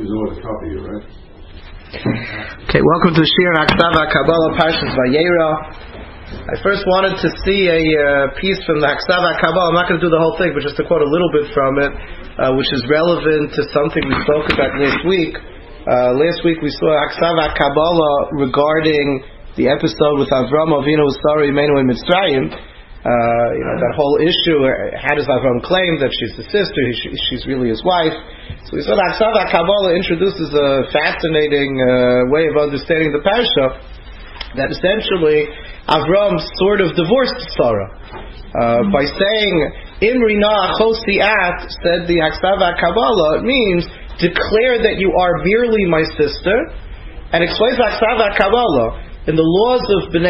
is always a copy, right? Okay, welcome to Shir Haksava Kabbalah Parshas Vayera. I first wanted to see a piece from the Haksava Kabbalah. I'm not going to do the whole thing, but just to quote a little bit from it, which is relevant to something we spoke about last week. Last week we saw Haksava Kabbalah regarding the episode with Avram Avinu Sari Imenu in Mitzrayim. That whole issue, how does Avram claim that she's the sister, she's really his wife? So we saw that Haksava Kabbalah introduces a fascinating way of understanding the Parsha, that essentially Avram sort of divorced Sarah by saying, Imri na achosi at, said the Haksava Kabbalah, it means declare that you are merely my sister, and explains Haksava Kabbalah in the laws of Bnei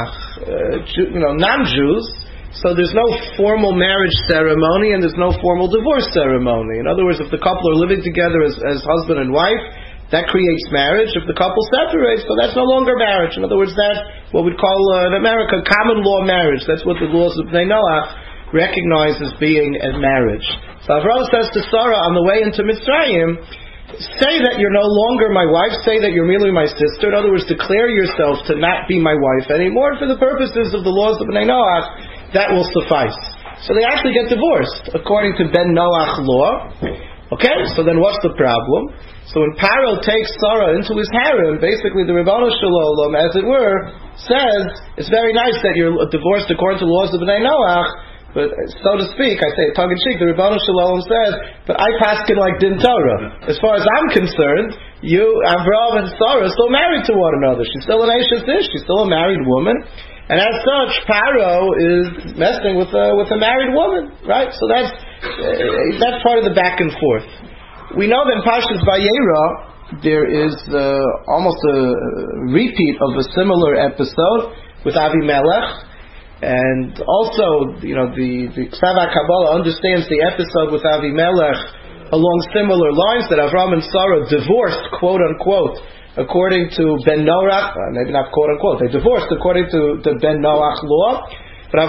Noach, non-Jews. So there's no formal marriage ceremony and there's no formal divorce ceremony. In other words, if the couple are living together as husband and wife, that creates marriage. If the couple separates, so that's no longer marriage. In other words, that's what we'd call in America common law marriage. That's what the laws of Bnei Noach recognize as being a marriage. So Avram says to Sarah on the way into Mitzrayim, say that you're no longer my wife, say that you're merely my sister. In other words, declare yourself to not be my wife anymore. For the purposes of the laws of Bnei Noach, that will suffice. So they actually get divorced according to Ben Noach law. Okay, so then what's the problem? So when Paro takes Sarah into his harem, basically the Ribono Shel Olam, as it were, says it's very nice that you're divorced according to the laws of Bnei Noach, but so to speak, I say it tongue-in-cheek, the Ribono Shel Olam says, but I paskin like Din Torah. As far as I'm concerned, you, Avram and Sarah, are still married to one another. She's still an Eishes Ish, she's still a married woman. And as such, Paro is messing with a married woman, right? So that's part of the back and forth. We know that in Parshas Vayera there is almost a repeat of a similar episode with Avimelech, and also the Haksava Kabbalah understands the episode with Avimelech along similar lines, that Avram and Sarah divorced, quote unquote, according to Ben Noach, maybe not quote unquote, they divorced according to the Ben Noach law. But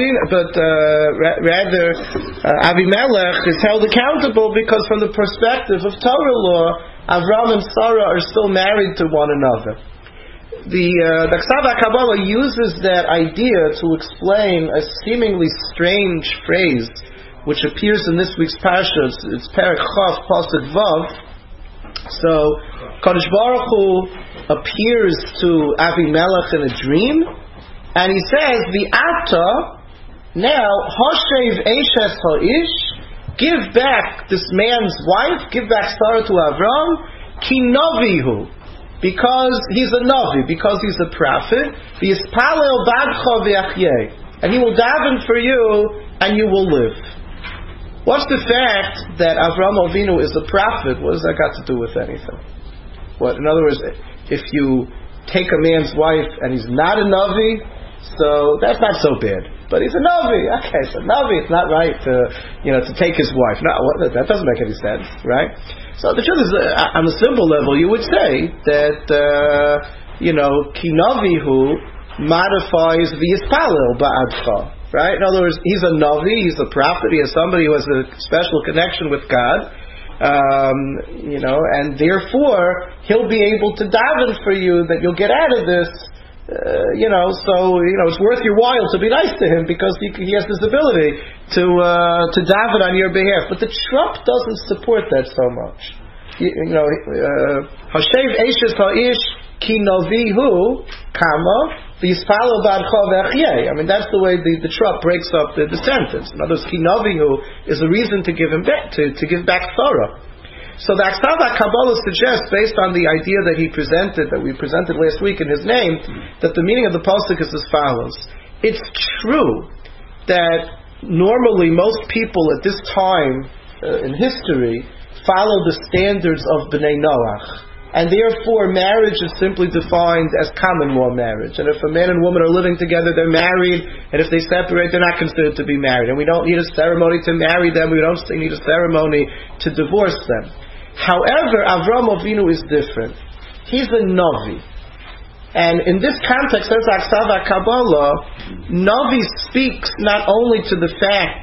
rather Avimelech is held accountable because from the perspective of Torah law, Avram and Sarah are still married to one another. The Haksava Kabbalah uses that idea to explain a seemingly strange phrase which appears in this week's Parsha. It's Perek Chav Pasuk Vav. So Kadosh Baruch Hu appears to Avimelech in a dream, and he says, "V'ata now Hashev Eishes Ha'ish, give back this man's wife, give back Sarah to Avram, Ki Navihu, because he's a Navi, because he's a prophet, V'yispalel Badcha V'achyeh, and he will daven for you, and you will live." What's the fact that Avram Avinu is a prophet? What does that got to do with anything? What, in other words, if you take a man's wife and he's not a Navi, so that's not so bad. But he's a Navi. Okay, so Navi, it's not right to take his wife. No, that doesn't make any sense, right? So the truth is, on a simple level, you would say that Ki Navihu modifies the Yispalel Ba'adcha. Right? In other words, he's a Navi, he's a prophet, he is somebody who has a special connection with God, and therefore he'll be able to daven for you that you'll get out of this, so it's worth your while to be nice to him because he has this ability to daven on your behalf. But the Trump doesn't support that so much. Hashev Eishes Ha'ish Ki Navihu Kama. I mean, that's the way the Trump breaks up the sentence. In other words, Ki Navihu is a reason to give him back, to give back Sarah. So the Haksava Kabbalah suggests, based on the idea that we presented last week in his name, that the meaning of the pasuk is as follows. It's true that normally most people at this time in history follow the standards of Bnei Noach. And therefore, marriage is simply defined as common law marriage. And if a man and woman are living together, they're married. And if they separate, they're not considered to be married. And we don't need a ceremony to marry them. We don't need a ceremony to divorce them. However, Avram Avinu is different. He's a Navi. And in this context, says Haksava Kabbalah, Navi speaks not only to the fact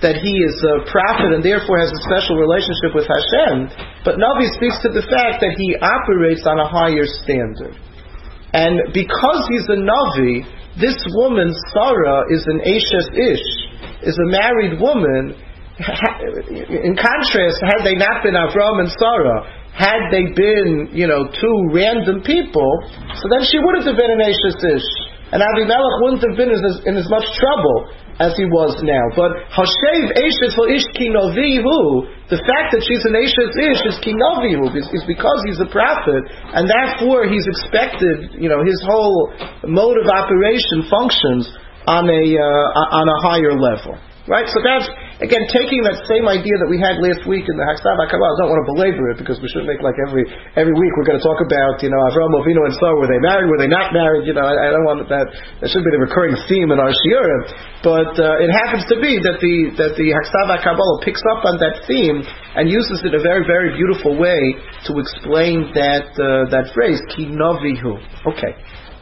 that he is a prophet and therefore has a special relationship with Hashem, but Navi speaks to the fact that he operates on a higher standard. And because he's a Navi, this woman, Sarah, is an Eshes Ish, is a married woman. In contrast, had they not been Avram and Sarah, had they been, two random people, so then she wouldn't have been an Eshes Ish. And Avimelech wouldn't have been in as much trouble as he was now. But Hashev Eshes Ish Ki Novihu, the fact that she's an Eshes Ish is Ki Novihu, is because he's a prophet, and therefore he's expected, his whole mode of operation functions on a higher level. Right? So that's, again, taking that same idea that we had last week in the Haksava Kabbalah. I don't want to belabor it because we shouldn't make like every week we're going to talk about, Avraham Avinu and Sarah, were they married, were they not married? I don't want that should be the recurring theme in our shiurim. But it happens to be that the Haksava Kabbalah picks up on that theme and uses it in a very, very beautiful way to explain that phrase, Ki Novihu. Okay.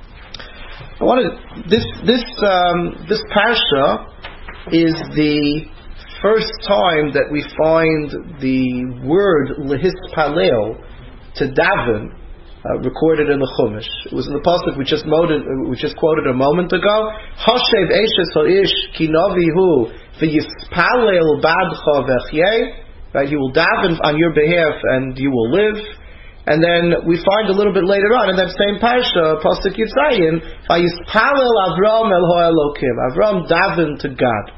This parsha is the first time that we find the word lehispalel, to daven, recorded in the Chumash. It was in the pasuk we just quoted a moment ago. Hashev eshes ha'ish ki novihu v'yispalel badcha v'chyeh. Right, he will daven on your behalf and you will live. And then we find a little bit later on in that same parsha, pasuk Yitzayin, vayispalel Avram el ha'elokim. Avram davened to God.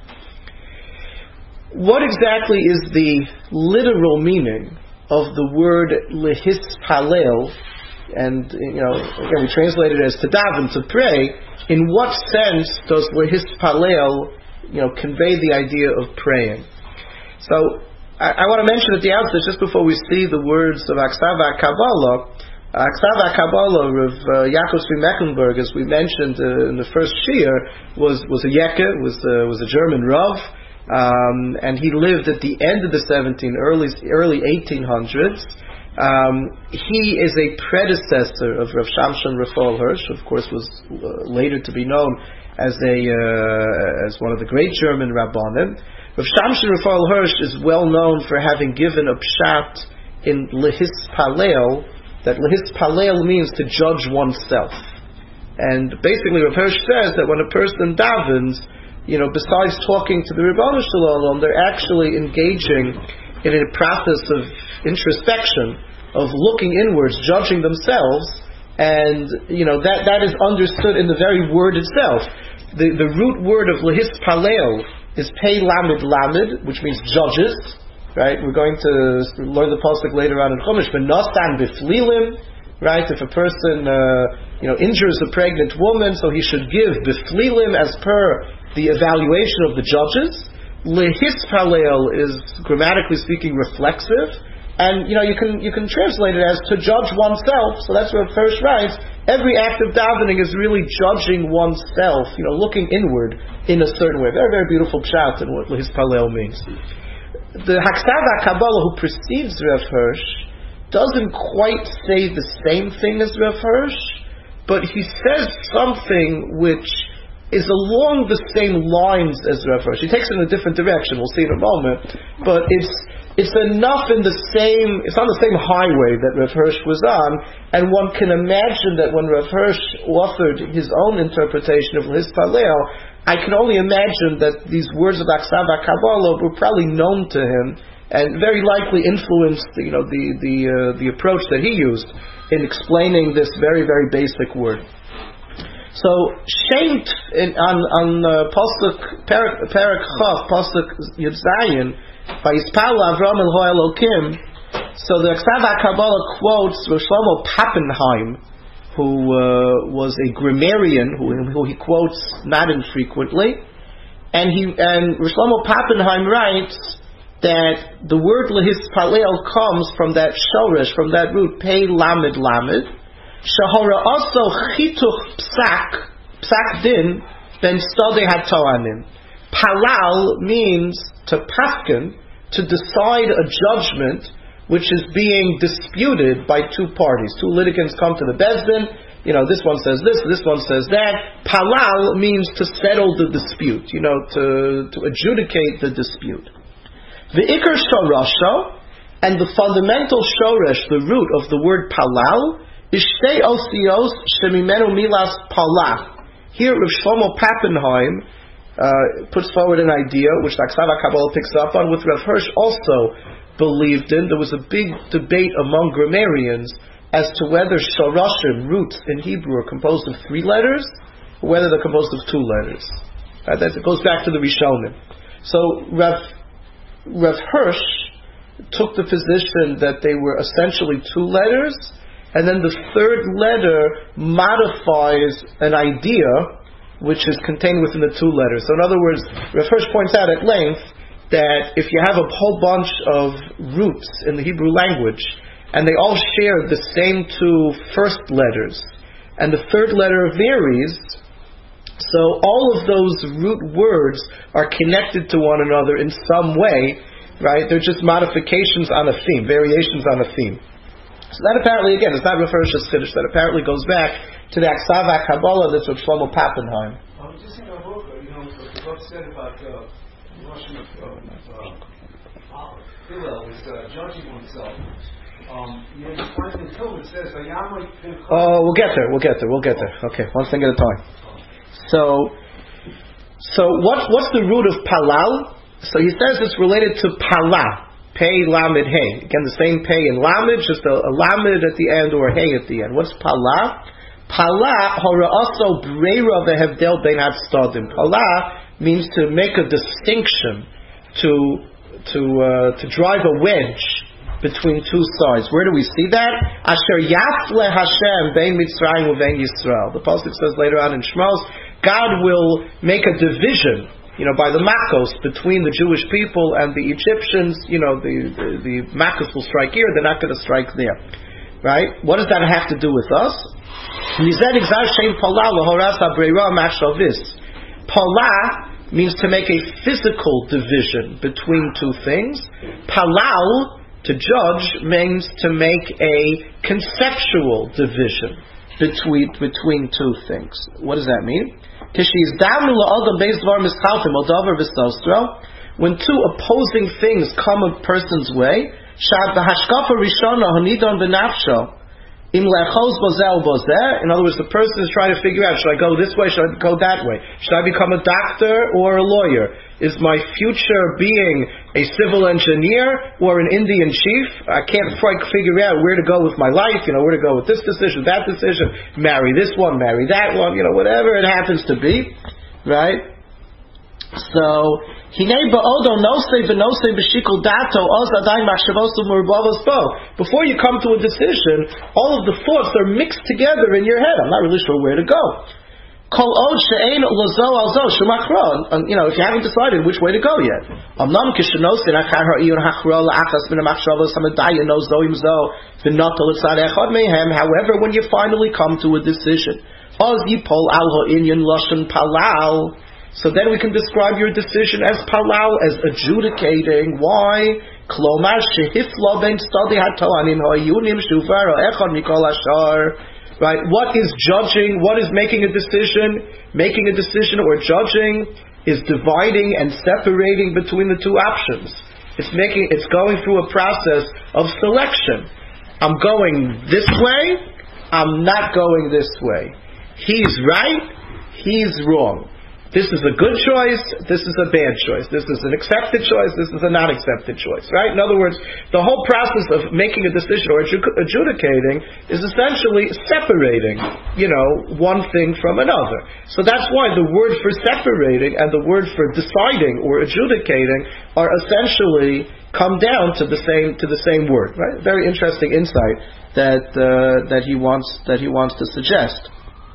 What exactly is the literal meaning of the word lehispalel? And again, we translate it as to daven, to pray. In what sense does lehispalel, convey the idea of praying? So I want to mention at the outset, just before we see the words of Aksava Kabbalah, Aksava Kabbalah of Yaakov Tzvi Mecklenburg, as we mentioned in the first shiur, was a Yekka, was a German Rav. And he lived at the end of the early 1800s. He is a predecessor of Rav Shamshon Raphael Hirsch, of course was later to be known as one of the great German Rabbanim. Rav Shamshon Raphael Hirsch is well known for having given a pshat in lehispalel, that lehispalel means to judge oneself. And basically Rav Hirsch says that when a person davens, besides talking to the Ribono Shel Olam, they're actually engaging in a process of introspection, of looking inwards, judging themselves, and that is understood in the very word itself. The root word of lehispalel is pei lamed lamed, which means judges. Right? We're going to learn the pasuk later on in Chumash. V'nosan b'flilim. Right? If a person injures a pregnant woman, so he should give b'flilim as per the evaluation of the judges. Lehispalel is, grammatically speaking, reflexive, and you can translate it as to judge oneself. So that's what Hirsch writes. Every act of davening is really judging oneself, looking inward in a certain way. Very, very beautiful pshat in what lehispalel means. The Haksava Kabbalah who precedes Rav Hirsch doesn't quite say the same thing as Rav Hirsch, but he says something which is along the same lines as Rav Hirsch. He takes it in a different direction. We'll see in a moment. But it's enough it's on the same highway that Rav Hirsch was on, and one can imagine that when Rav Hirsch authored his own interpretation of Lehispalel, I can only imagine that these words of Aksava Kabbalah were probably known to him and very likely influenced the approach that he used in explaining this very, very basic word. So Sheint on pasuk Perek Chav, pasuk Yud Zayin, Vayispal Avram el Ha'elokim. So the Aksava Kabbalah quotes Rosh Shlomo Pappenheim, who was a grammarian who he quotes not infrequently, and Rosh Shlomo Pappenheim writes that the word lehispalel comes from that shoresh, from that root pei lamed lamed. Shahora also chituch psak din ben stodei hatoanim. Palal means to paskin, to decide a judgment which is being disputed by two parties. Two litigants come to the Bezdin, this one says this one says that. Palal means to settle the dispute, to adjudicate the dispute. The ikar shorasho, and the fundamental shoresh, the root of the word palal, is shtei osios shemimenu milas palah. Here, Rav Shlomo Pappenheim puts forward an idea which the Aksav HaKabbalah picks up on, which Rav Hirsch also believed in. There was a big debate among grammarians as to whether shorashim, roots in Hebrew, are composed of 3 letters or whether they're composed of 2 letters. Right? That goes back to the Rishonim. So Rav Hirsch took the position that they were essentially 2 letters, and then the 3rd letter modifies an idea which is contained within the 2 letters. So in other words, Rav Hirsch points out at length that if you have a whole bunch of roots in the Hebrew language, and they all share the same 2 first letters, and the 3rd letter varies, so all of those root words are connected to one another in some way, right? They're just modifications on a theme, variations on a theme. So that apparently, again, it's not Rav Hirsch's Chiddush, that apparently goes back to the Aksav HaKabbalah that's with Shlomo Pappenheim. I was just thinking about what God said about Russian Hillel is judging oneself. We'll get there. Okay, one thing at a time. So what's the root of palal? So he says it's related to pala, pei lamed hey. Again, the same pei in lamed, just a lamed at the end or a hey at the end. What's pala? Pala hora also breira vehevdel bein hatzadim. Pala means to make a distinction, to drive a wedge between 2 sides. Where do we see that? Asher yafle Hashem bein Mitzrayim uvein Yisrael. The pasuk says later on in Shmos, God will make a division, by the Makos between the Jewish people and the Egyptians. The Makos will strike here; they're not going to strike there, right? What does that have to do with us? Pala means to make a physical division between 2 things. Palal, to judge, means to make a conceptual division between 2 things. What does that mean? When 2 opposing things come a person's way, in other words, the person is trying to figure out, should I go this way, should I go that way? Should I become a doctor or a lawyer? Is my future being a civil engineer or an Indian chief? I can't figure out where to go with my life, where to go with this decision, that decision, marry this one, marry that one, whatever it happens to be, right? So, before you come to a decision, all of the thoughts are mixed together in your head. I'm not really sure where to go. If you haven't decided which way to go yet. However, when you finally come to a decision, so then we can describe your decision as palal, as adjudicating. Why? Right? What is judging? What is making a decision? Making a decision or judging is dividing and separating between the 2 options. It's going through a process of selection. I'm going this way. I'm not going this way. He's right. He's wrong. This is a good choice, this is a bad choice. This is an accepted choice, this is a not accepted choice. Right? In other words, the whole process of making a decision or adjudicating is essentially separating, one thing from another. So that's why the word for separating and the word for deciding or adjudicating are essentially come down to the same word. Right? Very interesting insight that he wants to suggest.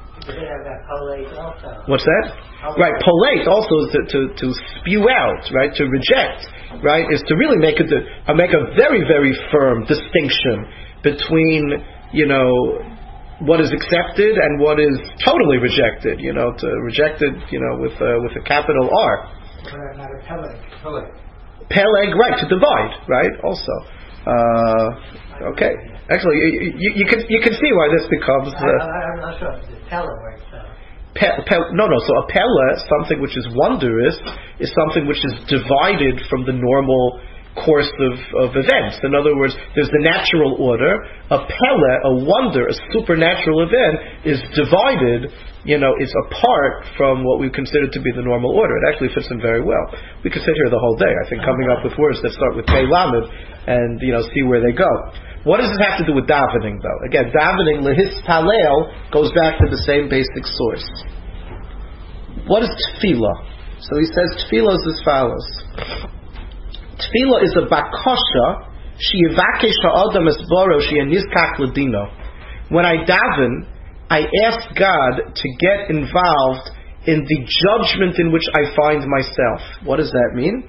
What's that? Right, polate also is to spew out, right, to reject, right, is to really make a very, very firm distinction between, what is accepted and what is totally rejected, to rejected, with a capital R. Peleg, right, to divide, right, also. Okay. Actually, you can see why this becomes. I'm not sure. It's Pella where it's. No. So a Pella, something which is wondrous, is something which is divided from the normal course of events. In other words, there's the natural order. A Pella, a wonder, a supernatural event, is divided. Is apart from what we consider to be the normal order. It actually fits in very well. We could sit here the whole day, I think, coming up with words that start with Pei Lamed and see where they go. What does it have to do with davening, though? Again, davening, lehis palel, goes back to the same basic source. What is tefillah? So he says tefillah is as follows. Tefillah is a bakasha, sheyivakesh ha'adam esboro, sheyanizkach ladino. When I daven, I ask God to get involved in the judgment in which I find myself. What does that mean?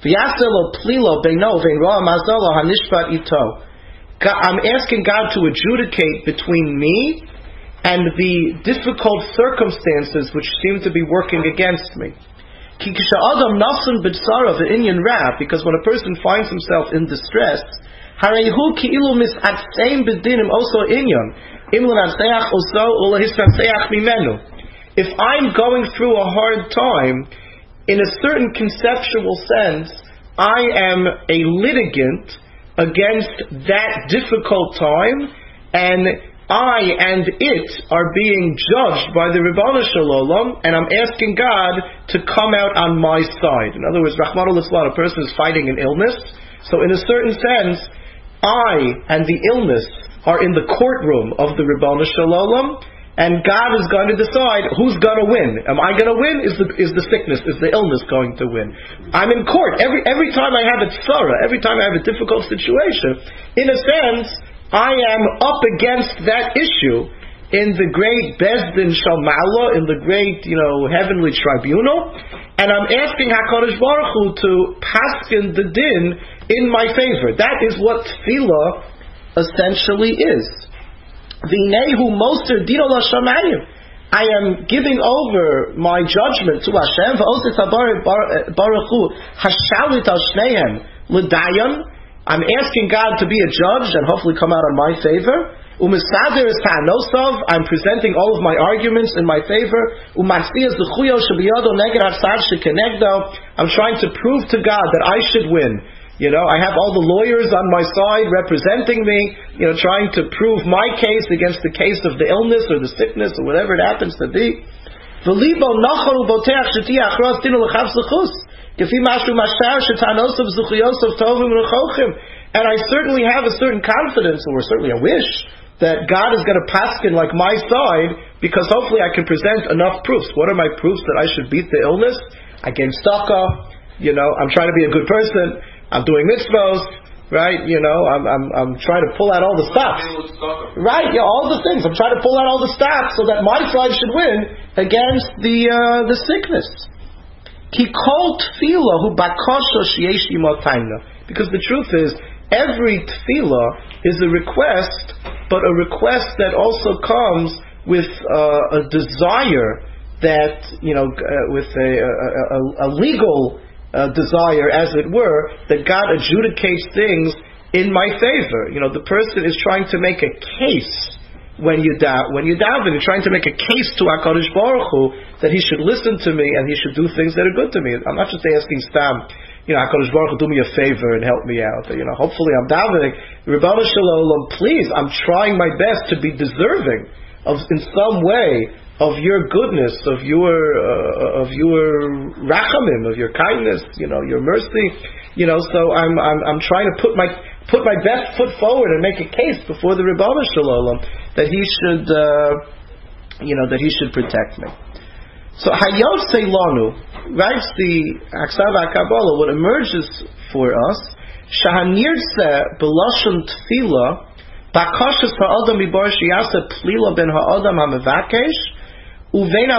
I'm asking God to adjudicate between me and the difficult circumstances which seem to be working against me. Because when a person finds himself in distress, if I'm going through a hard time, in a certain conceptual sense, I am a litigant against that difficult time, and I and it are being judged by the Ribono Shel Olam, and I'm asking God to come out on my side. In other words, Rahmanu Litzlan, a person is fighting an illness, so in a certain sense, I and the illness are in the courtroom of the Ribono Shel Olam, and God is going to decide who's going to win. Am I going to win? Is the sickness, is the illness going to win? I'm in court. Every time I have a tzara, every time I have a difficult situation, in a sense, I am up against that issue in the great Bezdin Shalmala, in the great, heavenly tribunal, and I'm asking HaKadosh Baruch Hu to paskin the din in my favor. That is what tefillah essentially is. V'nehu moser dino l'shamayim. I am giving over my judgment to Hashem. V'osif Baruch Hu hashalit al shnehem l'dayan. I'm asking God to be a judge and hopefully come out on my favor. Umisader is ta'anosov. I'm presenting all of my arguments in my favor. Umatziyas l'chuyo shebiyado neged hatzad shekenegdo. I'm trying to prove to God that I should win. I have all the lawyers on my side representing me, trying to prove my case against the case of the illness or the sickness or whatever it happens to be. And I certainly have a certain confidence, or certainly a wish, that God is going to paskin like my side, because hopefully I can present enough proofs. What are my proofs that I should beat the illness? I gave tzedakah, I'm trying to be a good person, I'm doing mitzvos, right? I'm trying to pull out all the stops. Right, all the things. I'm trying to pull out all the stops so that my side should win against the sickness. Because the truth is, every tefillah is a request, but a request that also comes with a desire that, with a legal desire, as it were, that God adjudicates things in my favor. The person is trying to make a case when you daven. You're trying to make a case to HaKadosh Baruch Hu that He should listen to me and He should do things that are good to me. I'm not just asking stam, HaKadosh Baruch Hu, do me a favor and help me out. Hopefully I'm davening, Ribono Shel Olam, please, I'm trying my best to be deserving of, in some way, of your goodness, of your rachamim, of your kindness, your mercy, So I'm trying to put my best foot forward and make a case before the Ribono Shel Olam that He should, that He should protect me. So Hayot Seilanu writes the Aksav HaKabbalah. What emerges for us, Shahanirse Belashon Tefillah Bakashas Ha'adam Mibar Shiyasa Plila Ben Ha'adam HaMevakesh. So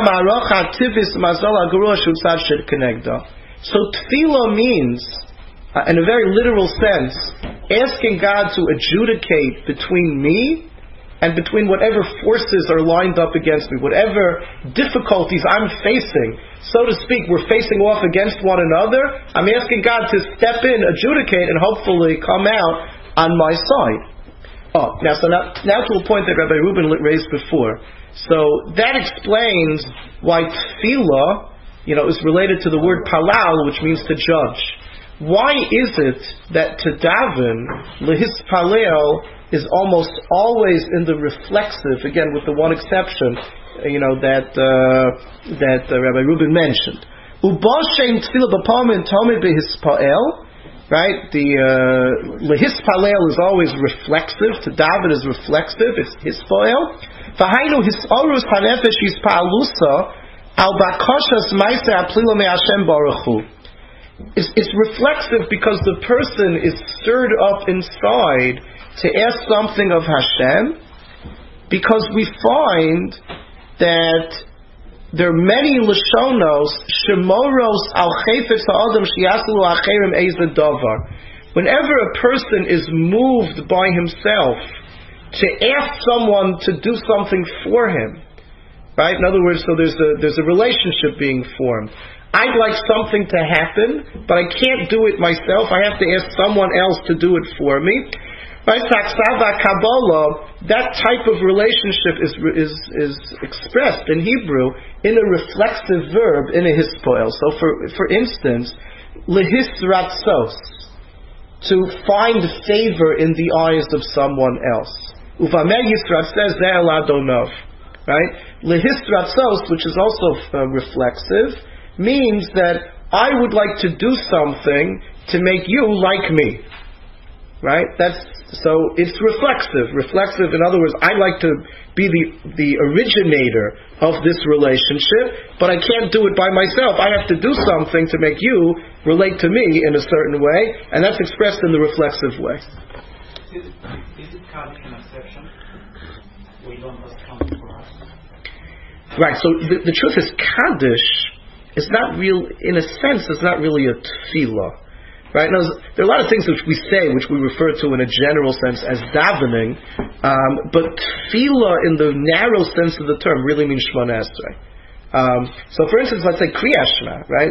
tefillah means, in a very literal sense, asking God to adjudicate between me and between whatever forces are lined up against me, whatever difficulties I'm facing, so to speak, we're facing off against one another. I'm asking God to step in, adjudicate, and hopefully come out on my side. Now to a point that Rabbi Reuben raised before. So that explains why tefillah, is related to the word palal, which means to judge. Why is it that to daven, lehispalel, is almost always in the reflexive, again with the one exception, that Rabbi Reuben mentioned. Ubashem tefillah b'pamim tamid behispalel. Right, the lehispalel is always reflexive. To daven is reflexive. It's hispalel. V'hainu hisorus hanefesh hispalusa al bakashas ma'aser aplila me'Hashem baruch hu. It's reflexive because the person is stirred up inside to ask something of Hashem. Because we find that there are many lashonos shemoros al chayfetz ha'adam sheyasalu acherim eized davar. Whenever a person is moved by himself to ask someone to do something for him, right? In other words, so there's a relationship being formed. I'd like something to happen, but I can't do it myself. I have to ask someone else to do it for me. Right, Saksava Kabbalah, that type of relationship is expressed in Hebrew in a reflexive verb in a hispoel. So for instance, lehisratzos, to find favor in the eyes of someone else. Uvameh yisratzes ze'el adonov. Right? Lehisratzos, which is also reflexive, means that I would like to do something to make you like me. Right? So it's reflexive. Reflexive, in other words, I like to be the originator of this relationship, but I can't do it by myself. I have to do something to make you relate to me in a certain way, and that's expressed in the reflexive way. Is it Kaddish an exception? We don't must come for us. Right, so the truth is, Kaddish is not real, in a sense, it's not really a tefillah. Right? Now, there are a lot of things which we say, which we refer to in a general sense as davening, but tefillah in the narrow sense of the term really means Shemona Esrei. So, for instance, let's say Kriyas Shema, right?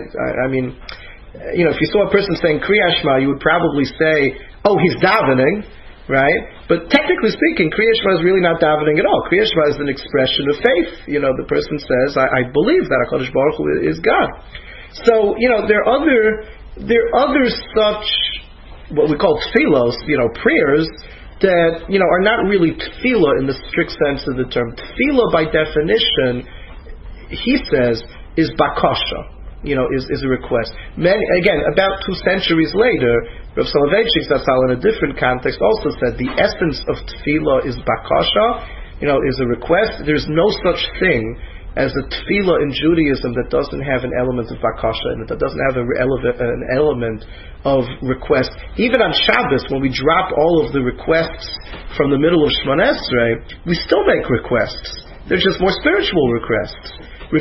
If you saw a person saying Kriyas Shema, you would probably say, "Oh, he's davening," right? But technically speaking, Kriyas Shema is really not davening at all. Kriyas Shema is an expression of faith. The person says, "I believe that HaKadosh Baruch Hu is God." So, there are other such, what we call tefillos, prayers, that, are not really tefillah in the strict sense of the term. Tefillah, by definition, he says, is bakasha, is a request. Again, about 2 centuries later, Rav Soloveitchik Zatzal, in a different context, also said the essence of tefillah is bakasha, is a request. There's no such thing as a tefillah in Judaism that doesn't have an element of bakasha in it, that doesn't have an element of request. Even on Shabbos, when we drop all of the requests from the middle of Shemona Esrei, we still make requests. They're just more spiritual requests.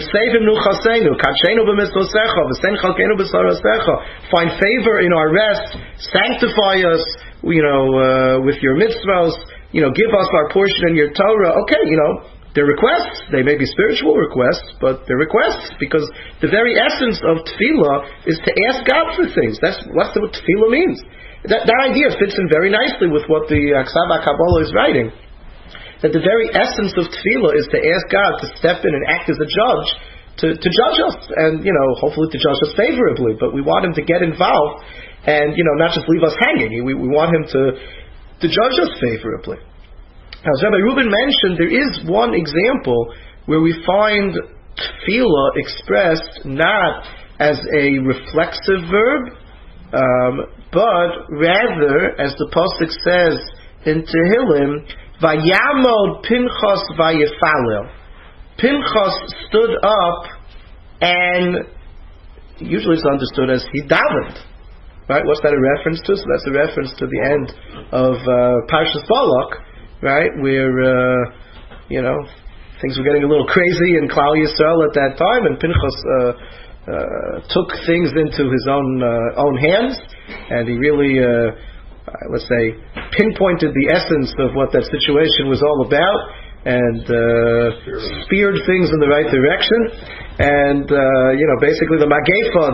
Find favor in our rest, sanctify us, with your mitzvahs, give us our portion in your Torah. Okay, they're requests. They may be spiritual requests, but they're requests because the very essence of tefillah is to ask God for things. That's what tefillah means. That idea fits in very nicely with what the Aksav HaKabbalah is writing. That the very essence of tefillah is to ask God to step in and act as a judge, to judge us, and hopefully to judge us favorably. But we want Him to get involved and not just leave us hanging. We want Him to judge us favorably. Now, as Rabbi Reuben mentioned, there is one example where we find tefillah expressed not as a reflexive verb, but rather, as the pasuk says in Tehillim, Vayamod Pinchas Vayefalel. Pinchas stood up, and usually it's understood as he davened. Right? What's that a reference to? So that's a reference to the end of Parshas Balak. Right, where things were getting a little crazy in Klal Yisrael at that time, and Pinchas took things into his own hands, and he really, let's say, pinpointed the essence of what that situation was all about. and speared things in the right direction, and basically the Magefa,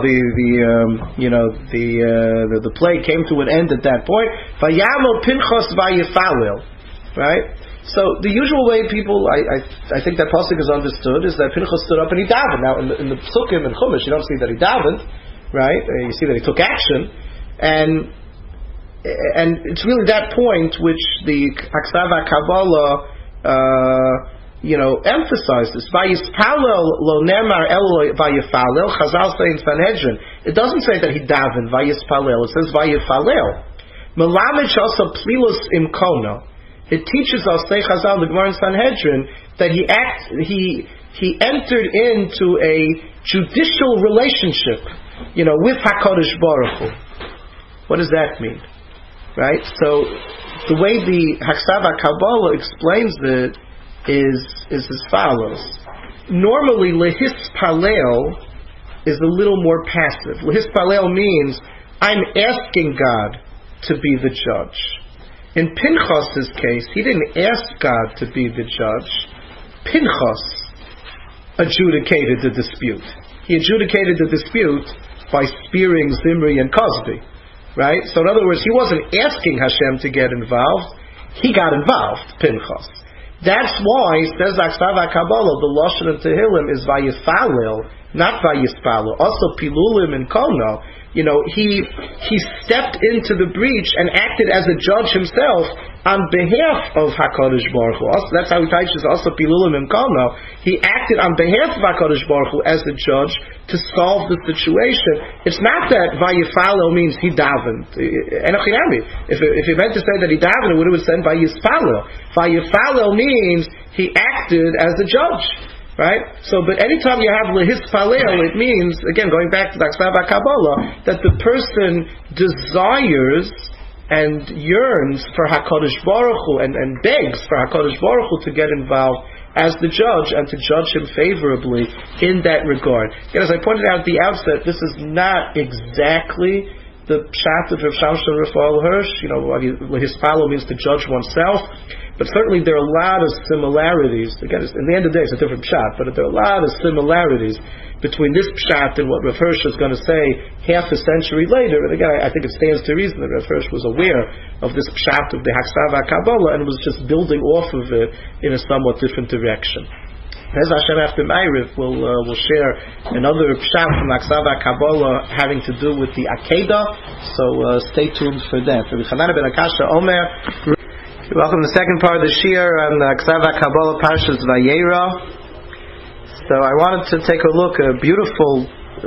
the plague came to an end at that point. Vayamol Pinchas vayifalel, right? So the usual way people, I think that pasuk is understood is that Pinchas stood up and he davened. Now in the Psukim and Chumash you don't see that he davened, right? You see that he took action, and it's really that point which the Haksava Kabbalah emphasizes. Vayispalel lo nemar elo vayifalel. Chazal say in Sanhedrin, it doesn't say that he davened vayispalel. It says vayifalel. Melamed shasa plilus imkono. It teaches us, say Chazal, the Gemara in Sanhedrin, that he entered into a judicial relationship, with HaKadosh Baruch Hu. What does that mean? Right? So, the way the Haksava Kabbalah explains it is as follows. Normally, lehispalel is a little more passive. Lehispalel means, I'm asking God to be the judge. In Pinchas's case, he didn't ask God to be the judge. Pinchas adjudicated the dispute. He adjudicated the dispute by spearing Zimri and Cosby, right? So in other words, he wasn't asking Hashem to get involved. He got involved, Pinchas. That's why, says Haksava Kabbalah, the Lashon of Tehillim is Vayifalel, not Vayispalel. Also Pilulim and Kono. He stepped into the breach and acted as a judge himself on behalf of HaKadosh Baruch Hu. Also, that's how he teaches also Pilulim and Kono. He acted on behalf of HaKadosh Baruch Hu as the judge to solve the situation. It's not that Vayifalel means he davened. If he meant to say that he davened, it would have said Vayispalel. Vayifalel means he acted as the judge. Right? So, but anytime you have lehispalel, it means, again, going back to the Haksava Kabbalah, that the person desires and yearns for HaKadosh Baruch Hu and begs for HaKadosh Baruch Hu to get involved as the judge and to judge him favorably in that regard. Again, as I pointed out at the outset, this is not exactly the pshat of Rav Shamshon Raphael Hirsch. Lehispalel means to judge oneself. But certainly there are a lot of similarities. Again, in the end of the day, it's a different pshat, but there are a lot of similarities between this pshat and what Rav Hirsch is going to say half a century later. And again, I think it stands to reason that Rav Hirsch was aware of this pshat of the Haksava Kabbalah and was just building off of it in a somewhat different direction. As Hashem after Ma'ariv, we'll share another pshat from Haksava Kabbalah having to do with the Akedah. So stay tuned for that. Rabbi Chanan ben Akasha Omer. Welcome to the second part of the Shir on the Haksava Kabbalah Parshas Vayera. So I wanted to take a look at a beautiful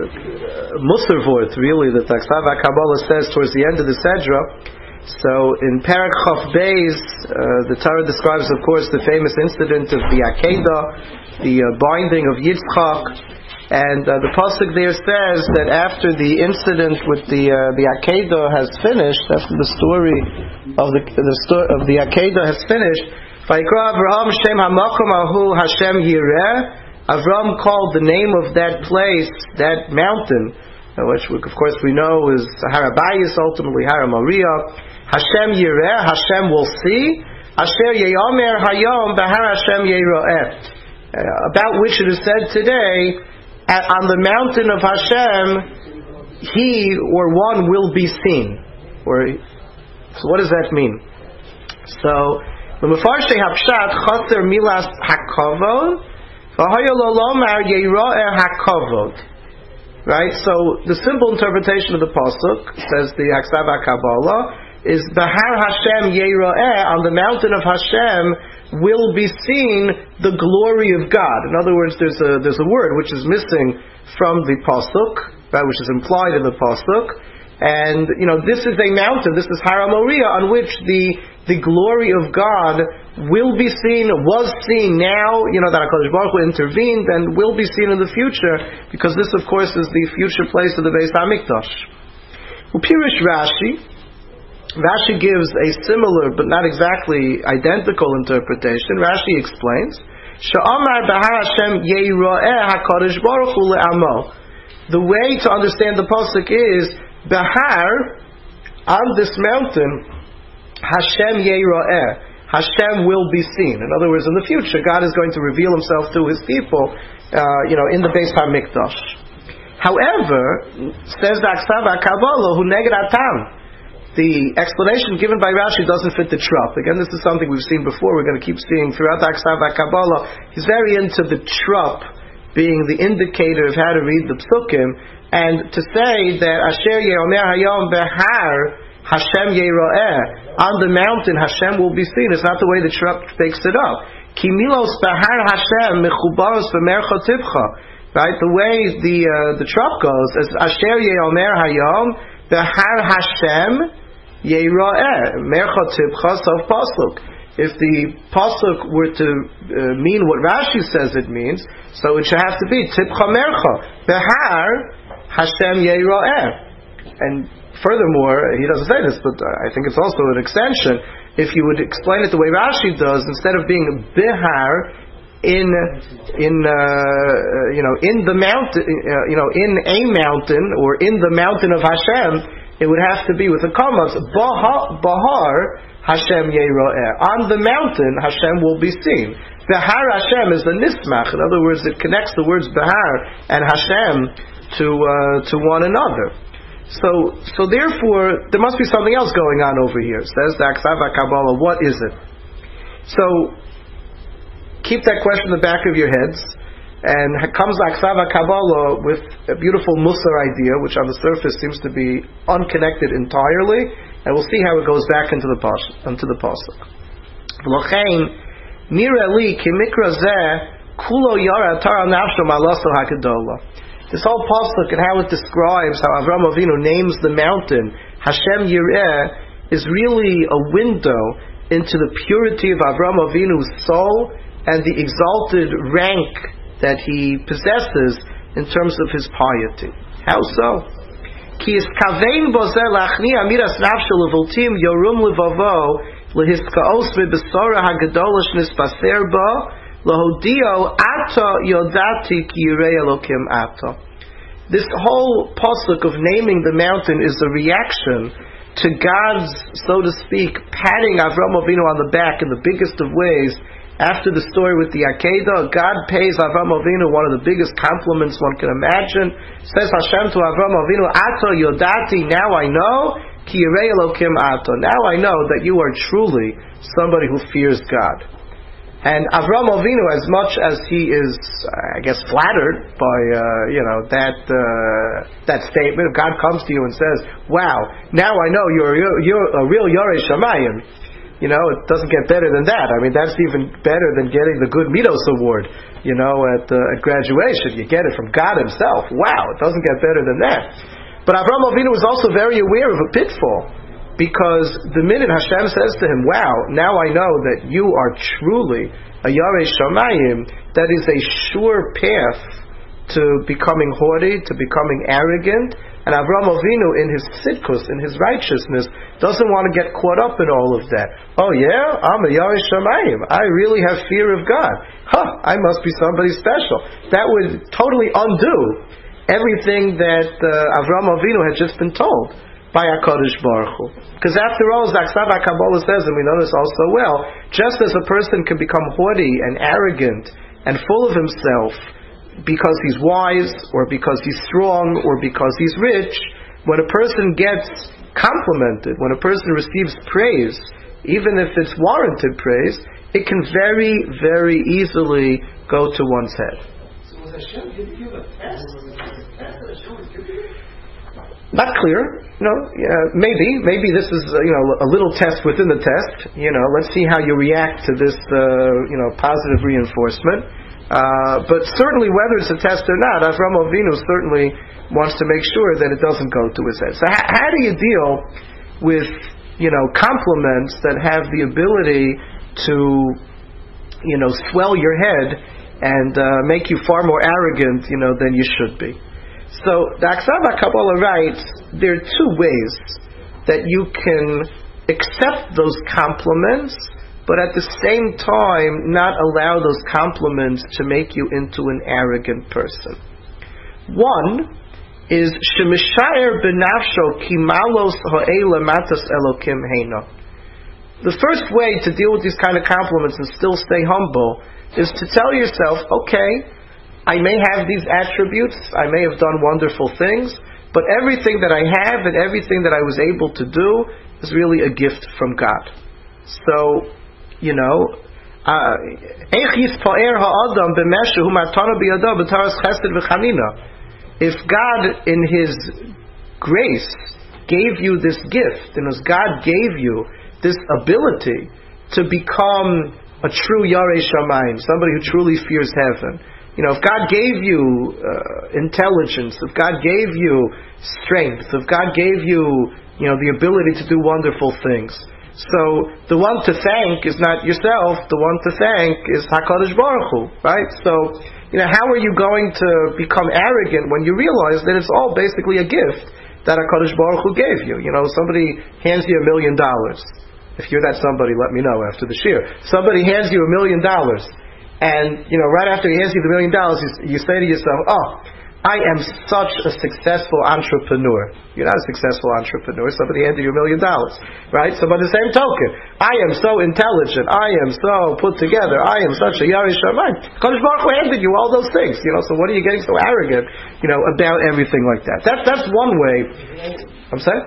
Musar Vort, really, that the Haksava Kabbalah says towards the end of the Sedra. So in Parak Chof Beis, the Torah describes, of course, the famous incident of the Akedah, the binding of Yitzchak. And the pasuk there says that after the incident with the Akedah has finished, after the story of the Akedah has finished, Vayikra Avraham Shem Hamakom Ahu Hashem Yireh. Avram called the name of that place, that mountain, which of course we know is Har HaBayis, ultimately Har HaMoriah. Hashem Yireh, Hashem will see. Asher Yeyomer Hayom Bahar Hashem Yeroeh. About which it is said today, on the mountain of Hashem, he or one will be seen. So what does that mean? So, the Mefarshei Hapshat Chaser Milas Hakavod, V'Hayololomar Yeroeh Hakavod. Right. So the simple interpretation of the pasuk, says the Haksava Kabbalah, is Bahar Hashem Yeroeh, on the mountain of Hashem will be seen the glory of God. In other words, there's a word which is missing from the pasuk, right, which is implied in the pasuk, and this is a mountain. This is Har HaMoriah, on which the glory of God will be seen, was seen now. That HaKadosh Baruch Hu intervened and will be seen in the future, because this, of course, is the future place of the Beis Hamikdash. Upirish Rashi gives a similar but not exactly identical interpretation. Rashi explains, Sha'amar Bahar Hashem Yeroeh HaKadosh Baruch Hu le'amo. The way to understand the pasuk is Bahar, on this mountain, Hashem Yeroeh. Hashem will be seen. In other words, in the future, God is going to reveal Himself to His people, in the Beis HaMikdash. However, says the Aksav HaKabbalah, who neged atam, the explanation given by Rashi doesn't fit the trup. Again, this is something we've seen before. We're going to keep seeing throughout the Aksav HaKabbalah. He's very into the trup being the indicator of how to read the psukim, and to say that Asher Yeomer Hayom Behar Hashem Yeroeh, on the mountain Hashem will be seen. It's not the way the trup takes it up. Ki milos Behar Hashem mechubaros b'mercha tivcha. Right, the way the trup goes is Asher Yeomer Hayom Behar Hashem Yeroeh mercha tivcha sof pasuk. If the pasuk were to mean what Rashi says it means, so it should have to be tivcha mercha Behar Hashem Yeroeh. And furthermore, he doesn't say this, but I think it's also an extension. If you would explain it the way Rashi does, instead of being bihar in the mountain, in a mountain or in the mountain of Hashem, it would have to be with the commas bahar Hashem Yeroeh. On the mountain, Hashem will be seen. Behar Hashem is the nismach. In other words, it connects the words behar and Hashem to one another. So therefore, there must be something else going on over here. Says the Aksav HaKabbalah, what is it? So, keep that question in the back of your heads, and comes the Aksav HaKabbalah with a beautiful Musar idea, which on the surface seems to be unconnected entirely, and we'll see how it goes back into the Pasuk. V'lochein, nira li ki mikra zeh, kulo yara tara nafsho malaso hakadola. This whole pasuk and how it describes how Avraham Avinu names the mountain Hashem Yireh is really a window into the purity of Avraham Avinu's soul and the exalted rank that he possesses in terms of his piety. How so? Ki iskavein bozer lachni amiras nafsho levoltim yorum levavo lehiskaos v'besora hagadolish nispaser bo Lahodio ata yodati ki yirei Elokim ata. This whole pasuk of naming the mountain is a reaction to God's, so to speak, patting Avraham Avinu on the back in the biggest of ways. After the story with the Akedah, God pays Avraham Avinu one of the biggest compliments one can imagine. Says Hashem to Avraham Avinu, Ata yodati, now I know, ki yirei Elokim ata. Now I know that you are truly somebody who fears God. And Avraham Avinu, as much as he is, I guess, flattered by that statement, if God comes to you and says, "Wow, now I know you're a real Yorei Shamayim," it doesn't get better than that. I mean, that's even better than getting the Good Midos Award, at graduation. You get it from God Himself. Wow, it doesn't get better than that. But Avraham Avinu was also very aware of a pitfall. Because the minute Hashem says to him, wow, now I know that you are truly a Yarei Shamayim, that is a sure path to becoming haughty, to becoming arrogant. And Avraham Avinu, in his tzidkus, in his righteousness, doesn't want to get caught up in all of that. Oh yeah? I'm a Yarei Shamayim. I really have fear of God. I must be somebody special. That would totally undo everything that Avraham Avinu had just been told by HaKadosh Baruch Hu. Because after all, as the Aksav HaKabbalah says, and we know this also well, just as a person can become haughty and arrogant and full of himself because he's wise, or because he's strong, or because he's rich, when a person gets complimented, when a person receives praise, even if it's warranted praise, it can very, very easily go to one's head. So was Hashem giving you a test? Not clear. Maybe this is a little test within the test. Let's see how you react to this positive reinforcement. But certainly, whether it's a test or not, Avraham Avinu certainly wants to make sure that it doesn't go to his head. So how do you deal with compliments that have the ability to swell your head and make you far more arrogant than you should be? So the Aksav HaKabbalah writes, there are two ways that you can accept those compliments, but at the same time not allow those compliments to make you into an arrogant person. One is Shemishayer B'nafsho Ki Malos Ha'ela Matas Elokim Heina. the first way to deal with these kind of compliments and still stay humble is to tell yourself, okay, I may have these attributes, I may have done wonderful things, but everything that I have and everything that I was able to do is really a gift from God. So, if God in His grace gave you this gift, and as God gave you this ability to become a true Yarei Shamayim, somebody who truly fears heaven, if God gave you intelligence, if God gave you strength, if God gave you, the ability to do wonderful things, so the one to thank is not yourself. The one to thank is HaKadosh Baruch Hu, right? So, how are you going to become arrogant when you realize that it's all basically a gift that HaKadosh Baruch Hu gave you? Somebody hands you $1 million. If you're that somebody, let me know after the shir. Somebody hands you $1 million. And, right after he hands you the $1 million, you say to yourself, I am such a successful entrepreneur. You're not a successful entrepreneur. Somebody handed you $1 million, right? So by the same token, I am so intelligent. I am so put together. I am such a Yarei Shamayim. Kadosh Baruch Hu handed you all those things, So what are you getting so arrogant, about everything like that? That's one way. I'm sorry?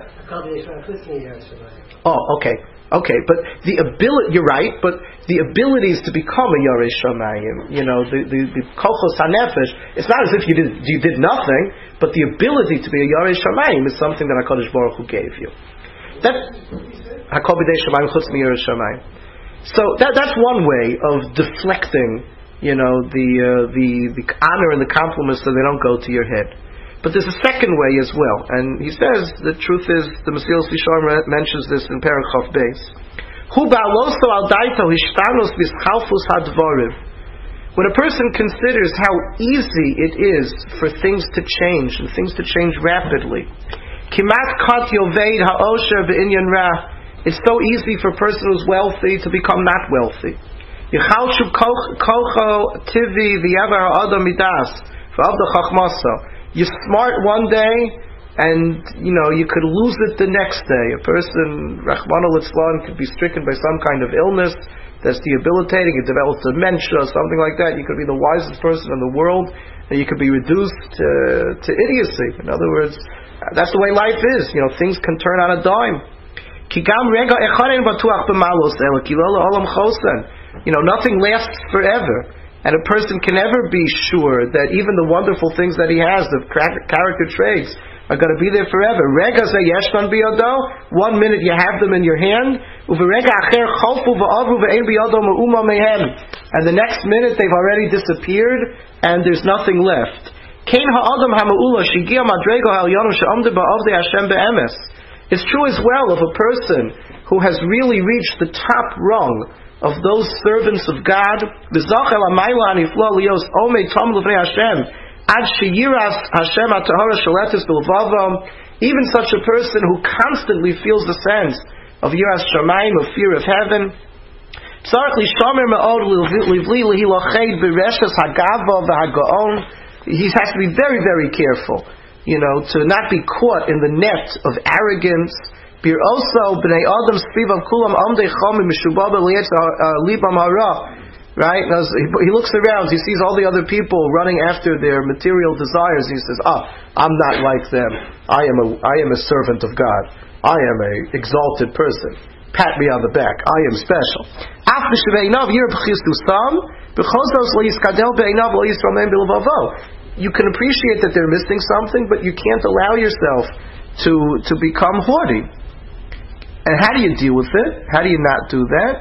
Oh, okay. Okay, but the ability, you're right, but the ability is to become a Yarei Shamayim, the Kochos HaNefesh, it's not as if you did nothing, but the ability to be a Yarei Shamayim is something that HaKadosh Baruch Hu gave you. That's HaKol B'dei Shamayim Chutz Mi Yarei Shamayim. So that's one way of deflecting, the honor and the compliments so they don't go to your head. But there's a second way as well, and he says the truth is the Mesilas Yesharim mentions this in Perek Chaf Beis. Hu ba'aloso al daito hishtanos v'schalfus hadvarim. When a person considers how easy it is for things to change and things to change rapidly, kimat kat yoveid ha'osher b'inyan ra. It's so easy for a person who's wealthy to become not wealthy. Yichalshu kocho tivi v'yavar ha'adam midas v'avda chachmaso. You're smart one day, and you could lose it the next day. A person, Rachmana litzlan, could be stricken by some kind of illness that's debilitating. It develops dementia, something like that. You could be the wisest person in the world, and you could be reduced to idiocy. In other words, that's the way life is. Things can turn on a dime. Nothing lasts forever. And a person can never be sure that even the wonderful things that he has, the character traits, are going to be there forever. 1 minute you have them in your hand, and the next minute they've already disappeared, and there's nothing left. It's true as well of a person who has really reached the top rung of those servants of God, even such a person who constantly feels the sense of Yiras Shamayim, of fear of heaven, he has to be very, very careful, to not be caught in the net of arrogance. Right? He looks around, he sees all the other people running after their material desires, and he says, I'm not like them. I am a servant of God. I am an exalted person. Pat me on the back. I am special. You can appreciate that they're missing something, but you can't allow yourself to become haughty. And how do you deal with it? How do you not do that?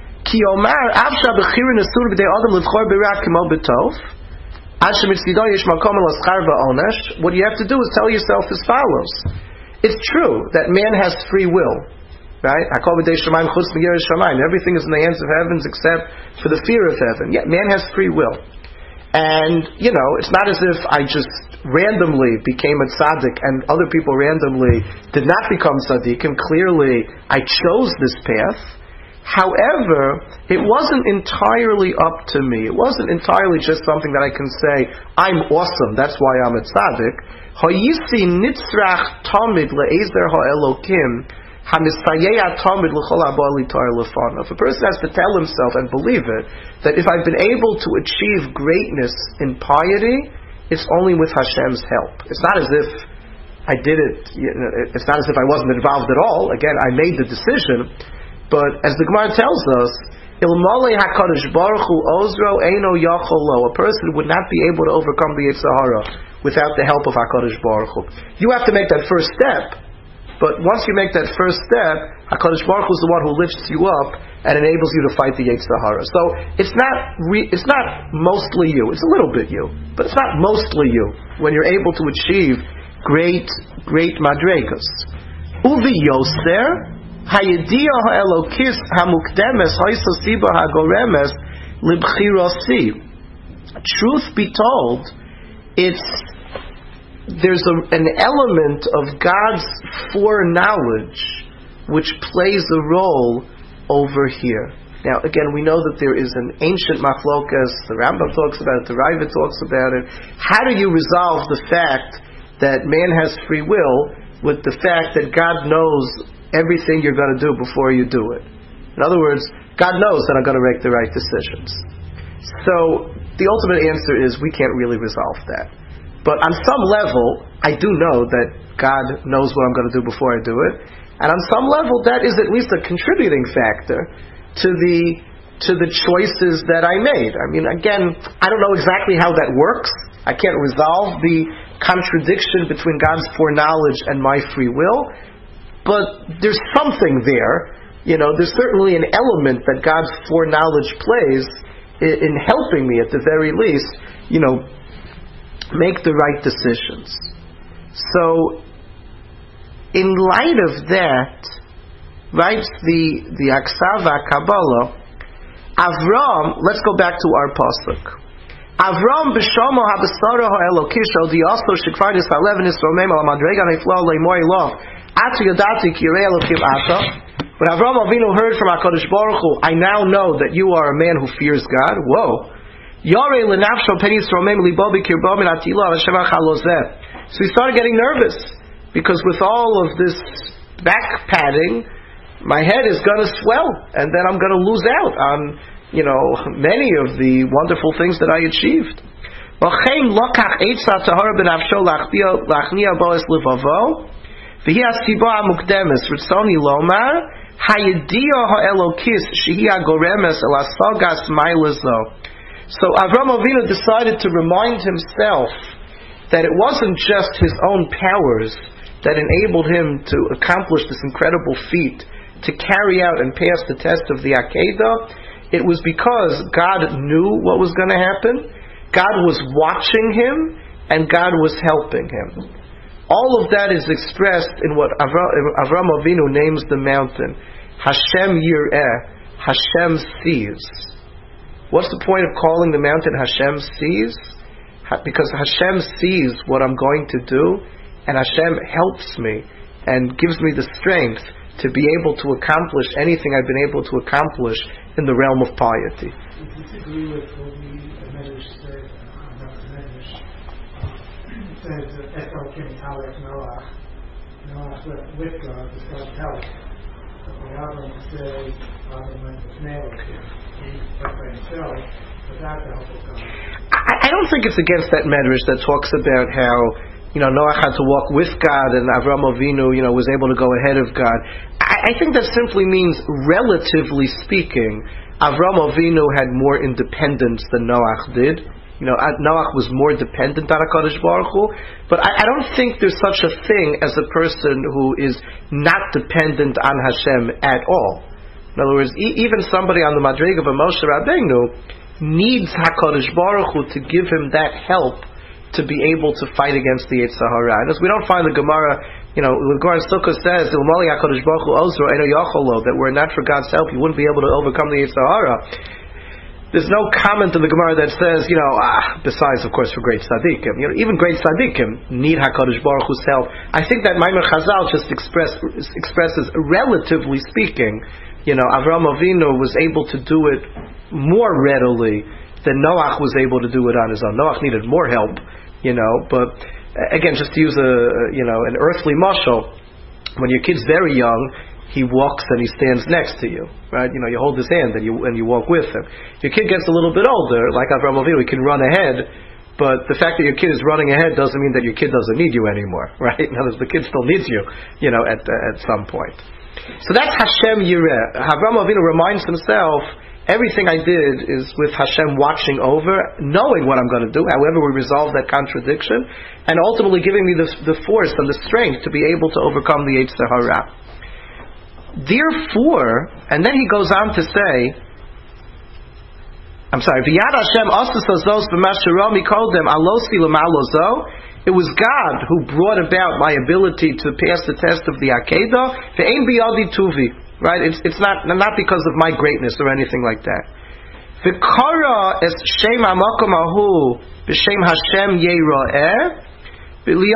What you have to do is tell yourself as follows. It's true that man has free will, right? Everything is in the hands of heavens except for the fear of heaven. Yet man has free will. And, it's not as if I just randomly became a tzaddik and other people randomly did not become tzaddikim. Clearly, I chose this path. However, it wasn't entirely up to me. It wasn't entirely just something that I can say, I'm awesome, that's why I'm a tzaddik. Hayisi nitzrach tamid le'ezer ha'elokim If a person has to tell himself and believe it, that if I've been able to achieve greatness in piety, it's only with Hashem's help. It's not as if I did it, it's not as if I wasn't involved at all. Again, I made the decision. But as the Gemara tells us, Ilmale HaKadosh Baruch Hu Ozro Eino Yachol Lo, a person would not be able to overcome the Yetzer Hara without the help of HaKadosh Baruch Hu. You have to make that first step. But once you make that first step, HaKadosh Baruch Hu is the one who lifts you up and enables you to fight the Yetzer Hara. So it's not mostly you. It's a little bit you, but it's not mostly you when you're able to achieve great madregas. Uvi yoser hayediyah ha'elokis hamukdemes ha'isosiba hagoremes libchirosi. Truth be told, there's an element of God's foreknowledge which plays a role over here. Now, again, we know that there is an ancient machlokas. The Rambam talks about it. The Raiva talks about it. How do you resolve the fact that man has free will with the fact that God knows everything you're going to do before you do it? In other words, God knows that I'm going to make the right decisions. So the ultimate answer is we can't really resolve that. But on some level, I do know that God knows what I'm going to do before I do it. And on some level, that is at least a contributing factor to the choices that I made. I mean, again, I don't know exactly how that works. I can't resolve the contradiction between God's foreknowledge and my free will. But there's something there. There's certainly an element that God's foreknowledge plays in helping me, at the very least, make the right decisions. So, in light of that, writes the Aksava Kabbalah, Avram, let's go back to our pasuk. Avram b'shomo habasara ha'elokisho diaso shekvar nisalev nisromem al madrega neiflo leimoi lov atu yadati kirei elokim ata. When Avram Avinu heard from HaKadosh Baruch Hu, I now know that you are a man who fears God. Whoa. So he started getting nervous, because with all of this back padding, my head is going to swell, and then I'm going to lose out on, many of the wonderful things that I achieved. So Avram Avinu decided to remind himself that it wasn't just his own powers that enabled him to accomplish this incredible feat, to carry out and pass the test of the Akedah. It was because God knew what was going to happen, God was watching him, and God was helping him. All of that is expressed in what Avram Avinu names the mountain. Hashem Yireh, Hashem sees. What's the point of calling the mountain Hashem sees? Because Hashem sees what I'm going to do, and Hashem helps me and gives me the strength to be able to accomplish anything I've been able to accomplish in the realm of piety. Do you disagree with what the Medrash said? Medrash says that Elohim Talek Noach. Noach went with God, with God's help. But the Avram says, Avram went with Elohim. He went by himself without the help of God. I don't think it's against that Medrash that talks about how Noach had to walk with God and Avram Avinu was able to go ahead of God. I think that simply means, relatively speaking, Avram Avinu had more independence than Noach did. Noach was more dependent on HaKadosh Baruch Hu, but I don't think there's such a thing as a person who is not dependent on Hashem at all. In other words, even somebody on the Madrig of a Moshe Rabbeinu needs HaKadosh Baruch Hu to give him that help to be able to fight against the Yetzer Hara. And as we don't find the Gemara, the Gemara in Sukkah says, "Ilmali HaKadosh Baruch Hu Ozro Eino Yacholo," that were it not for God's help, you wouldn't be able to overcome the Yetzer Hara. There's no comment in the Gemara that says, besides, of course, for great tzaddikim, even great tzaddikim need HaKadosh Baruch Hu's help. I think that Maimon Chazal just expresses, relatively speaking, Avram Avinu was able to do it more readily than Noach was able to do it on his own. Noach needed more help, but again, just to use an earthly mashal, when your kid's very young, he walks and he stands next to you, right? You hold his hand and you walk with him. Your kid gets a little bit older, like Avraham Avinu, he can run ahead, but the fact that your kid is running ahead doesn't mean that your kid doesn't need you anymore, right? In other words, the kid still needs you, at some point. So that's Hashem Yireh. Avraham Avinu reminds himself, everything I did is with Hashem watching over, knowing what I'm going to do, however we resolve that contradiction, and ultimately giving me the force and the strength to be able to overcome the Yetzer Hara. Therefore, and then he goes on to say, V'yad Hashem asasazos v'mashiram mikodem alosi l'malozo. It was God who brought about my ability to pass the test of the Akedah. Ve'ein biyadi tuvi. Right? It's not because of my greatness or anything like that. V'kara es shem hamakom ahu b'shem Hashem Yireh. That's why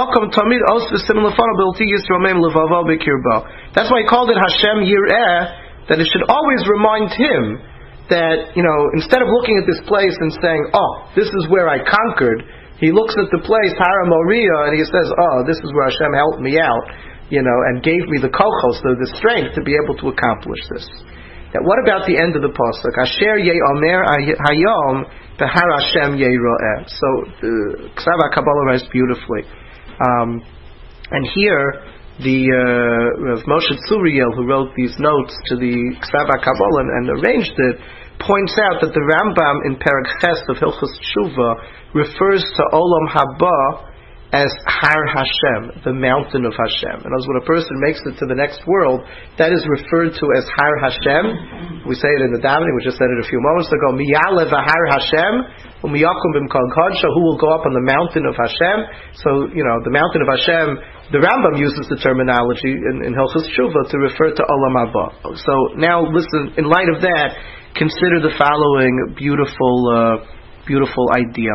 he called it Hashem Yireh, that it should always remind him that, instead of looking at this place and saying, oh, this is where I conquered, he looks at the place, Hara Moriah, and he says, oh, this is where Hashem helped me out, and gave me the kochos, the strength to be able to accomplish this. Now, what about the end of the pasuk? Asher Ye'omer Hayom Behar Hashem Ye'roeh. So Ksav HaKabbalah writes beautifully. And here, the Rav Moshe Tzuriel, who wrote these notes to the Ksav HaKabbalah and arranged it, points out that the Rambam in Perek Ches of Hilchos Tshuva refers to Olam Haba as Har Hashem, the mountain of Hashem. And as when a person makes it to the next world, that is referred to as Har Hashem. We say it in the davening, we just said it a few moments ago, Miyalev Har Hashem, Umiyakum B'mkol Kodsha, who will go up on the mountain of Hashem. So, the mountain of Hashem, the Rambam uses the terminology in Hilchos Tshuva to refer to Olam Haba. So now listen, in light of that, consider the following beautiful idea.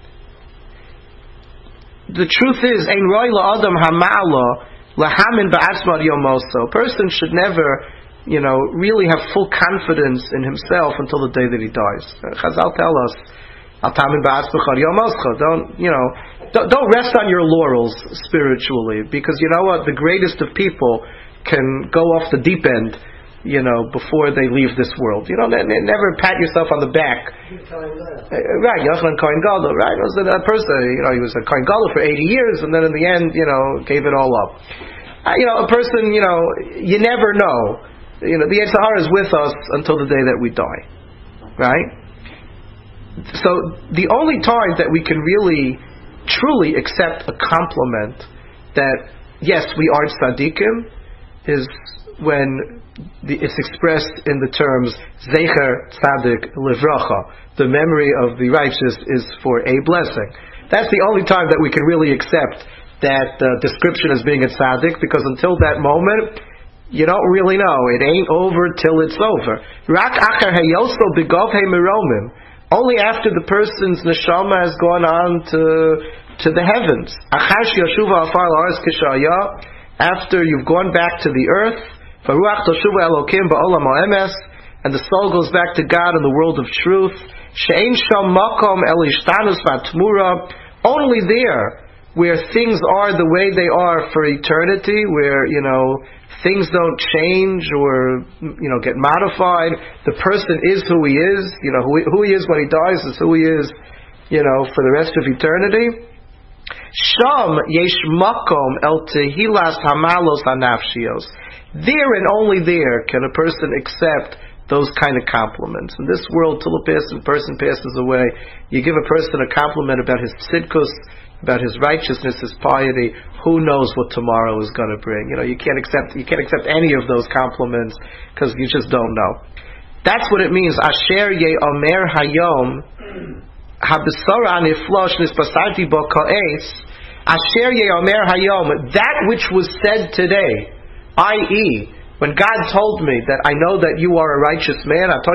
The truth is, ein roi la'adam hama'ala lahamin ba'atzmad yomoso. A person should never, really have full confidence in himself until the day that he dies. Chazal tell us, atamin ba'atzmad yomoscha. Don't rest on your laurels spiritually, because you know what? The greatest of people can go off the deep end, before they leave this world. Never pat yourself on the back. Right, Yochanan Kohen Gadol, right? That person, he was a Kohen Gadol for 80 years, and then in the end, gave it all up. A person, you never know. The Yetzer Hara is with us until the day that we die. Right? So, the only time that we can really, truly accept a compliment that, yes, we are tzaddikim, is when it's expressed in the terms Zecher Tzaddik Livracha, the memory of the righteous is for a blessing. That's the only time that we can really accept that description as being a tzaddik, because until that moment, you don't really know. It ain't over till it's over. Rak achar heyoso b'gov he'meromim. Only after the person's neshama has gone on to the heavens. Achar sheyashuva afar la'aretz kishaya. After you've gone back to the earth, and the soul goes back to God in the world of truth. Only there, where things are the way they are for eternity, where things don't change or get modified. The person is who he is. Who he is when he dies is who he is. For the rest of eternity. Sham yesh makom el tehilas hamalos hanafshios. There and only there can a person accept those kind of compliments. In this world, till a person passes away, you give a person a compliment about his tzidkus, about his righteousness, his piety. Who knows what tomorrow is going to bring? You can't accept any of those compliments because you just don't know. That's what it means. Asher ye'omer hayom habesora niflosh nispasarti bo ka'es. Asher ye'omer hayom, that which was said today. I.e., when God told me that I know that you are a righteous man, that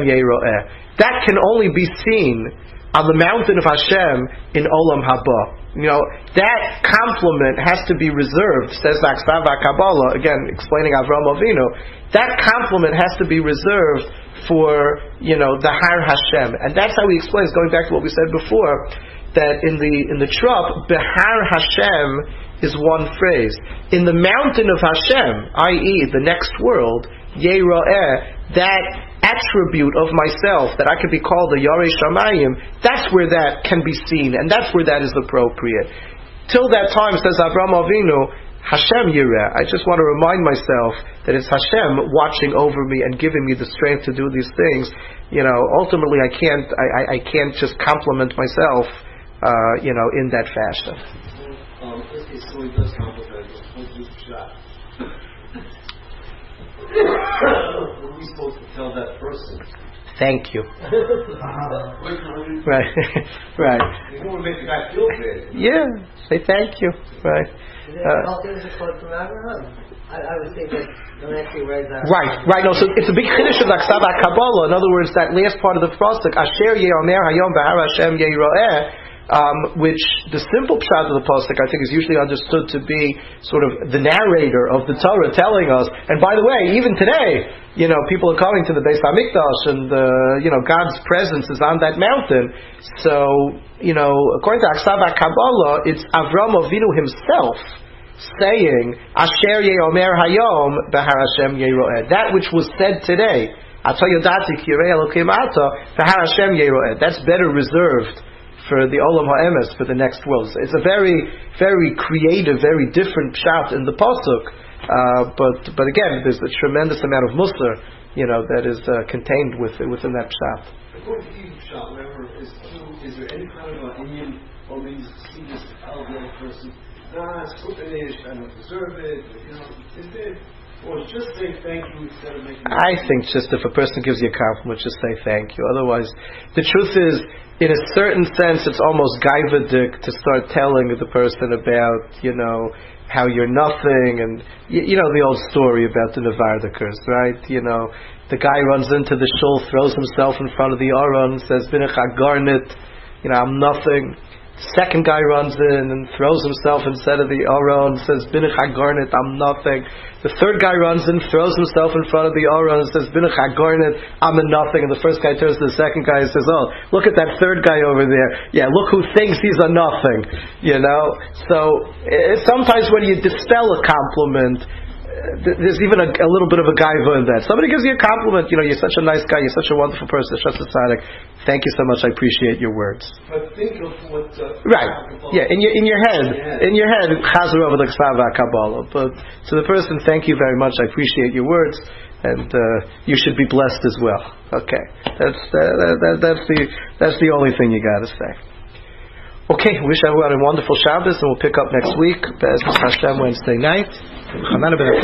can only be seen on the mountain of Hashem in Olam Haba. that compliment has to be reserved, says the Aksava Kabbalah, again, explaining Avraham Avinu, that compliment has to be reserved for, the Har Hashem. And that's how he explains, going back to what we said before, that in the Trop, Behar Hashem is one phrase. In the mountain of Hashem, i.e., the next world, Yeroeh, that attribute of myself, that I could be called a Yarei Shamayim, that's where that can be seen, and that's where that is appropriate. Till that time, says Avraham Avinu, Hashem Yireh. I just want to remind myself that it's Hashem watching over me and giving me the strength to do these things. Ultimately I can't just compliment myself, in that fashion. So he does compliment us. What are we supposed to tell that person? Thank you. Right. You don't want to make the guy feel bad. Yeah, say thank you. Right. There's a quote from Abraham. I would say that don't actually write that. Right. No, so it's a big chiddush of Aksava Kabbalah. In other words, that last part of the pasuk, Asher Yeomer Hayom Behar Hashem Yeroeh, which the simple pshat of the pasuk I think is usually understood to be sort of the narrator of the Torah telling us. And by the way, even today, people are coming to the Beis Hamikdash, and God's presence is on that mountain. So, according to Aksava Kabbalah, it's Avraham Avinu himself saying, Asher Yeomer Hayom Behar Hashem Yeroeh. That which was said today, Ata Yodati Kirei Elokim Ata Behar Hashem Yeroeh. That's better reserved for the Olam HaEmes, for the next world. It's a very, very creative, very different pshat in the pasuk. But again, there's a tremendous amount of musar, that is contained within that pshat. According to each pshat, whatever is true, is there any kind of an Indian or maybe see this to tell the other person, it's Kupanish, I don't deserve it, is there? Or just say thank you instead of making. I think just if a person gives you a compliment, just say thank you. Otherwise, the truth is, in a certain sense, it's almost gaivadik to start telling the person about, how you're nothing, and the old story about the Nevardikers, right? The guy runs into the shul, throws himself in front of the Aron, says, "Binach Garnet, I'm nothing." Second guy runs in and throws himself instead of the Aron, says, Binach HaGarnet, I'm nothing. The third guy runs in, throws himself in front of the Aron and says, Binach HaGarnet, I'm a nothing. And the first guy turns to the second guy and says, oh, look at that third guy over there. Yeah, look who thinks he's a nothing. So sometimes when you dispel a compliment, there's even a little bit of a gaiva in that. Somebody gives you a compliment, you're such a nice guy, you're such a wonderful person, such a tzaddik. Thank you so much, I appreciate your words. But think of what... right, yeah, in your head, chazer over the Aksava Kabbalah. But to the person, thank you very much, I appreciate your words, and you should be blessed as well. Okay, that's the only thing you got to say. Okay, wish everyone a wonderful Shabbos, and we'll pick up next week, Be'ez Hashem, Wednesday night.